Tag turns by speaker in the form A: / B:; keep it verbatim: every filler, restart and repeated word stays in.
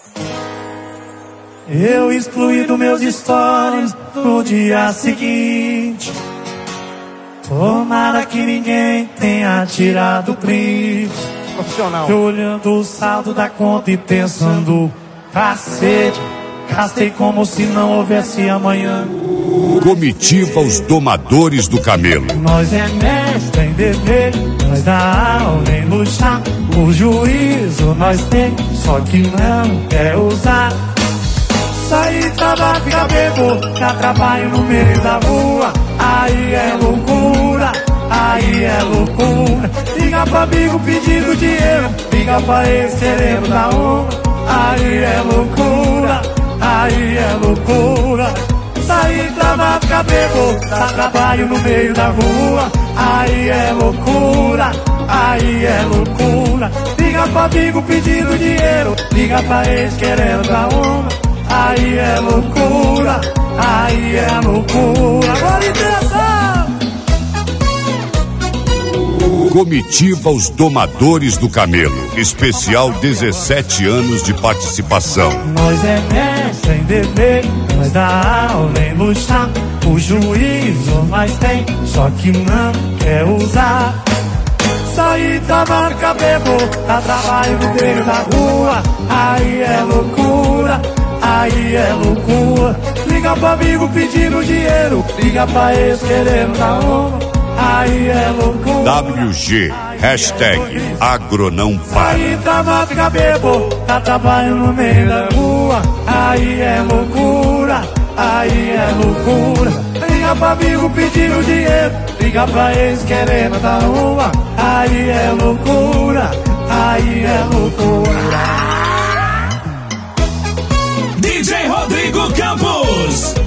A: Eu excluí dos meus stories no dia seguinte. Tomara que ninguém tenha tirado print.
B: Profissional.
A: Eu olhando o saldo da conta e pensando, cacete, gastei como se não houvesse amanhã.
C: Comitiva Os Domadores do Camelo.
A: Nós é mestre em beber, nós dá aula em luxar. O juízo nós tem, só que não quer usar. Sair, trabalhar, ficar bebo, dá trabalho no meio da rua. Aí é loucura, aí é loucura. Liga pra amigo pedindo dinheiro, liga pra ex querendo dar uma. Aí é loucura, aí é loucura. Sair, trabalhar, ficar bebo, dá trabalho no meio da rua. Aí é loucura, aí é loucura. Liga pra amigo pedindo dinheiro, liga pra ex querendo dar uma. Aí é loucura, aí é loucura. Agora intenção!
C: Comitiva Os Domadores do Camelo. Especial dezessete anos de participação.
A: Nós é mestre em beber, nós dá aula em luxar. O juízo nós tem, só que não quer usar. Sair, trabalhar, ficar bebo, dá trabalho no meio da rua. Aí é loucura, aí é loucura. Liga pro amigo pedindo dinheiro, liga pra ex querendo dar uma. Aí é loucura.
C: W G, hashtag Agro não para.
A: Aí trabalha, fica bebo, dá trabalho no meio da rua. Aí é loucura, aí é loucura. Liga pro amigo pedindo dinheiro, liga pra ex querendo dar uma. Aí é loucura, aí é loucura.
D: D J Rodrigo Campos.